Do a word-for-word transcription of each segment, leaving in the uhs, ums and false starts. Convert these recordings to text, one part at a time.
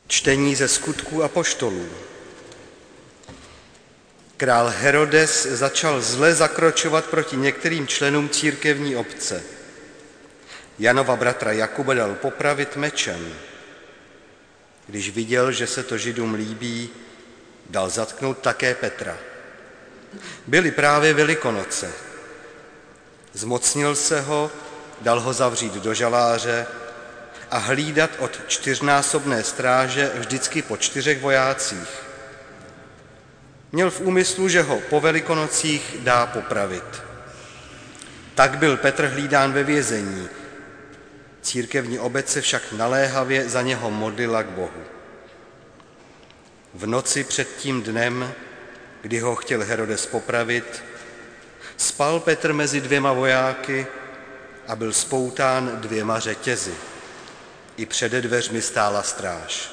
Čtení ze Skutků apoštolů. Král Herodes začal zle zakročovat proti některým členům církevní obce. Janova bratra Jakuba dal popravit mečem. Když viděl, že se to Židům líbí, dal zatknout také Petra. Byly právě Velikonoce. Zmocnil se ho, dal ho zavřít do žaláře a hlídat od čtyřnásobné stráže vždycky po čtyřech vojácích. Měl v úmyslu, že ho po Velikonocích dá popravit. Tak byl Petr hlídán ve vězení. Církevní obec se však naléhavě za něho modlila k Bohu. V noci před tím dnem, kdy ho chtěl Herodes popravit, spal Petr mezi dvěma vojáky a byl spoután dvěma řetězy. I přede dveřmi stála stráž.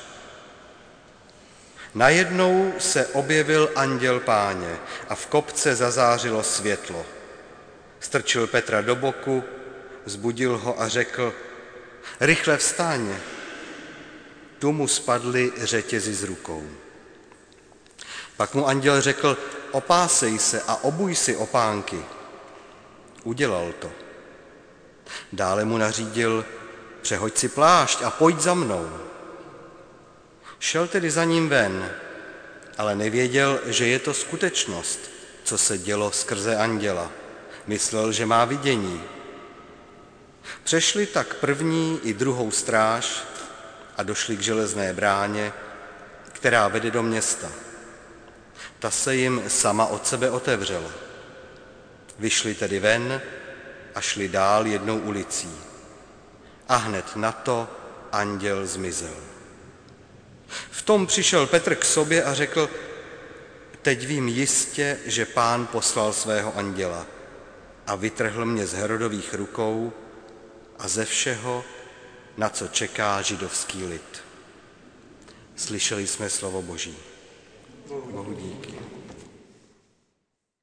Najednou se objevil anděl Páně a v kopce zazářilo světlo. Strčil Petra do boku, vzbudil ho a řekl: rychle vstaň. Tu mu spadly řetězy z rukou. Pak mu anděl řekl: opásej se a obuj si opánky. Udělal to. Dále mu nařídil: přehoď si plášť a pojď za mnou. Šel tedy za ním ven, ale nevěděl, že je to skutečnost, co se dělo skrze anděla. Myslel, že má vidění. Přešli tak první i druhou stráž a došli k železné bráně, která vede do města. Ta se jim sama od sebe otevřela. Vyšli tedy ven a šli dál jednou ulicí. A hned na to anděl zmizel. V tom přišel Petr k sobě a řekl: teď vím jistě, že Pán poslal svého anděla a vytrhl mě z Herodových rukou a ze všeho, na co čeká židovský lid. Slyšeli jsme slovo Boží. Bohu díky.